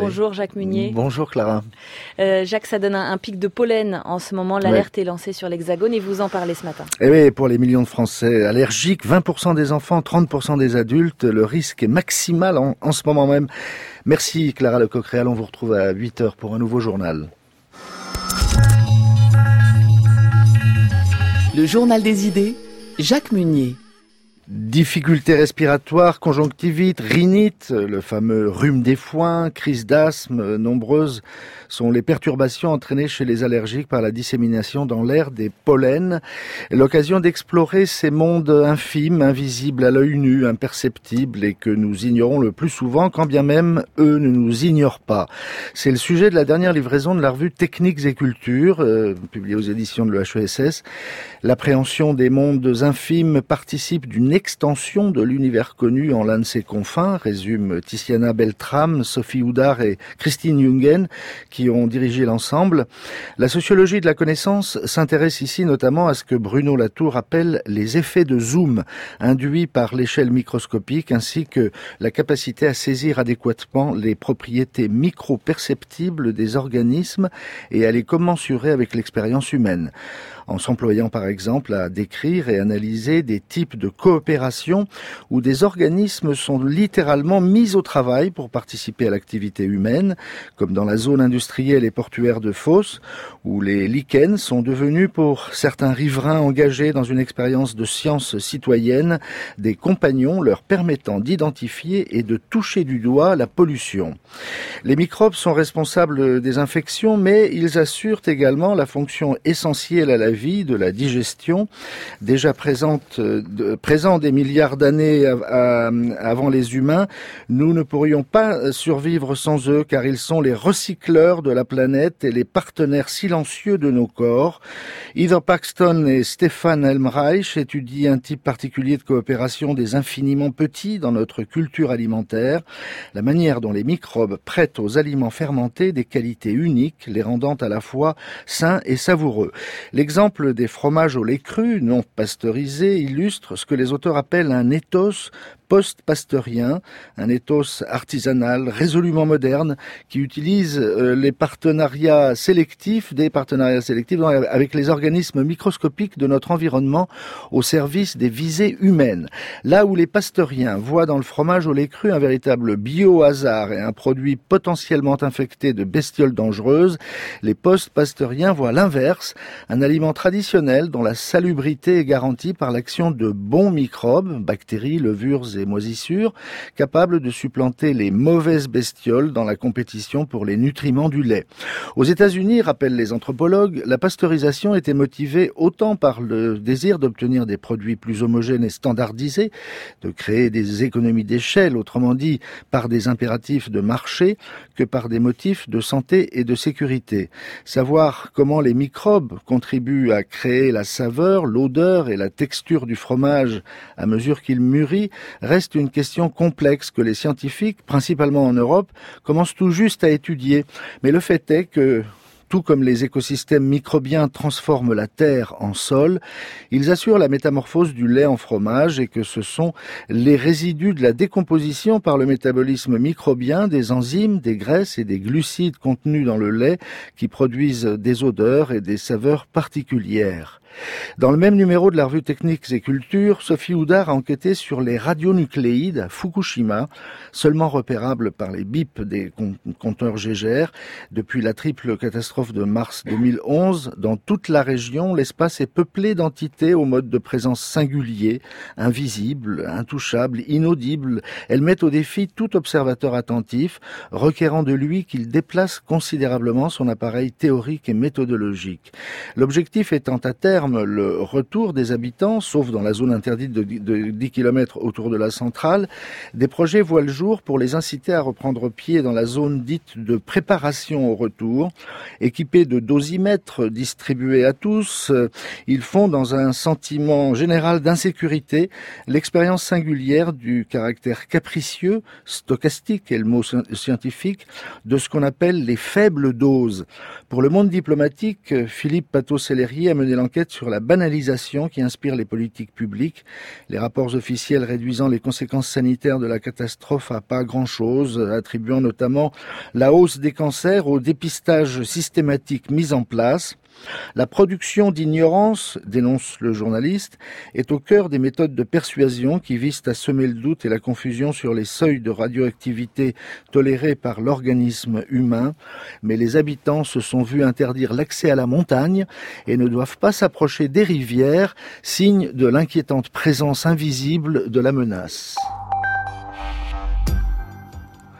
Bonjour Jacques Munier. Bonjour Clara. Jacques, ça donne un pic de pollen en ce moment. L'alerte est lancée sur l'Hexagone et vous en parlez ce matin. Eh oui, pour les millions de Français allergiques, 20% des enfants, 30% des adultes, le risque est maximal en ce moment même. Merci Clara Lecoq-Réal, on vous retrouve à 8h pour un nouveau journal. Le journal des idées, Jacques Munier. Difficultés respiratoires, conjonctivite, rhinite, le fameux rhume des foins, crise d'asthme, nombreuses sont les perturbations entraînées chez les allergiques par la dissémination dans l'air des pollens. L'occasion d'explorer ces mondes infimes, invisibles à l'œil nu, imperceptibles et que nous ignorons le plus souvent, quand bien même eux ne nous ignorent pas. C'est le sujet de la dernière livraison de la revue Techniques et Culture, publiée aux éditions de l'EHESS. L'appréhension des mondes infimes participe d'une extension de l'univers connu en l'un de ses confins, résument Tiziana Beltram, Sophie Houdard et Christine Jungen, qui ont dirigé l'ensemble. La sociologie de la connaissance s'intéresse ici notamment à ce que Bruno Latour appelle les effets de zoom, induits par l'échelle microscopique, ainsi que la capacité à saisir adéquatement les propriétés micro-perceptibles des organismes et à les commensurer avec l'expérience humaine, en s'employant par exemple à décrire et analyser des types de coopération où des organismes sont littéralement mis au travail pour participer à l'activité humaine, comme dans la zone industrielle et portuaire de Fos, où les lichens sont devenus pour certains riverains engagés dans une expérience de science citoyenne des compagnons leur permettant d'identifier et de toucher du doigt la pollution. Les microbes sont responsables des infections, mais ils assurent également la fonction essentielle à la vie de la digestion, déjà présent des milliards d'années avant les humains. Nous ne pourrions pas survivre sans eux, car ils sont les recycleurs de la planète et les partenaires silencieux de nos corps. Heather Paxton et Stefan Helmreich étudient un type particulier de coopération des infiniment petits dans notre culture alimentaire, la manière dont les microbes prêtent aux aliments fermentés des qualités uniques, les rendant à la fois sains et savoureux. L'exemple des fromages au lait cru, non pasteurisés, illustre ce que les auteurs appellent un ethos post-pasteurien, un ethos artisanal, résolument moderne, qui utilise des partenariats sélectifs avec les organismes microscopiques de notre environnement au service des visées humaines. Là où les pasteuriens voient dans le fromage au lait cru un véritable bio-hasard et un produit potentiellement infecté de bestioles dangereuses, les post-pasteuriens voient l'inverse, un aliment traditionnel dont la salubrité est garantie par l'action de bons microbes, bactéries, levures et moisissures, capables de supplanter les mauvaises bestioles dans la compétition pour les nutriments du lait. Aux États-Unis, rappellent les anthropologues, la pasteurisation était motivée autant par le désir d'obtenir des produits plus homogènes et standardisés, de créer des économies d'échelle, autrement dit par des impératifs de marché, que par des motifs de santé et de sécurité. Savoir comment les microbes contribuent à créer la saveur, l'odeur et la texture du fromage à mesure qu'il mûrit reste une question complexe que les scientifiques, principalement en Europe, commencent tout juste à étudier. Mais le fait est que, tout comme les écosystèmes microbiens transforment la terre en sol, ils assurent la métamorphose du lait en fromage et que ce sont les résidus de la décomposition par le métabolisme microbien des enzymes, des graisses et des glucides contenus dans le lait qui produisent des odeurs et des saveurs particulières. Dans le même numéro de la revue Techniques et Culture, Sophie Houdard a enquêté sur les radionucléides à Fukushima, seulement repérables par les bips des compteurs Gégère. Depuis la triple catastrophe de mars 2011, dans toute la région, l'espace est peuplé d'entités au mode de présence singulier, invisibles, intouchables, inaudibles. Elles mettent au défi tout observateur attentif, requérant de lui qu'il déplace considérablement son appareil théorique et méthodologique. L'objectif étant à terme le retour des habitants, sauf dans la zone interdite de 10 km autour de la centrale, des projets voient le jour pour les inciter à reprendre pied dans la zone dite de préparation au retour. Équipés de dosimètres distribués à tous, ils font, dans un sentiment général d'insécurité, l'expérience singulière du caractère capricieux, stochastique est le mot scientifique, de ce qu'on appelle les faibles doses. Pour le monde diplomatique, Philippe Pateau-Sellerier a mené l'enquête s'arrête sur la banalisation qui inspire les politiques publiques. Les rapports officiels réduisant les conséquences sanitaires de la catastrophe à pas grand-chose, attribuant notamment la hausse des cancers au dépistage systématique mis en place. La production d'ignorance, dénonce le journaliste, est au cœur des méthodes de persuasion qui visent à semer le doute et la confusion sur les seuils de radioactivité tolérés par l'organisme humain. Mais les habitants se sont vus interdire l'accès à la montagne et ne doivent pas s'approcher des rivières, signe de l'inquiétante présence invisible de la menace.